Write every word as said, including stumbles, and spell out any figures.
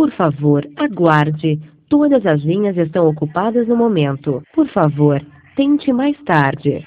Por favor, aguarde. Todas as linhas estão ocupadas no momento. Por favor, tente mais tarde.